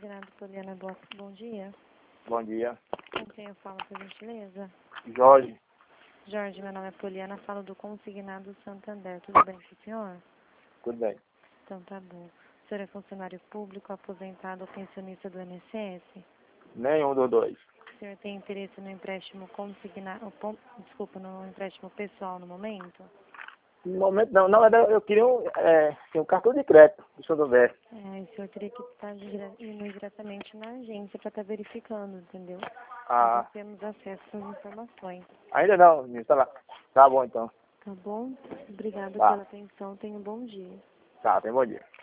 Consignado Poliana, bom dia. Bom dia. Com quem eu falo, por gentileza? Jorge. Jorge, meu nome é Poliana, falo do Consignado Santander. Tudo bem com o senhor? Tudo bem. Então tá bom. O senhor é funcionário público, aposentado ou pensionista do INSS? Nenhum dos dois. O senhor tem interesse no empréstimo consignado, no empréstimo pessoal no momento? No momento não. Na verdade, eu queria um cartão de crédito do Santander. O senhor teria que estar indo diretamente na agência para estar verificando, entendeu? Ah, Nós temos acesso às informações. ainda não, menino. Tá lá. Tá bom, então. Tá bom? Obrigada Tá. pela atenção. Tenha um bom dia. Tá, tem bom dia.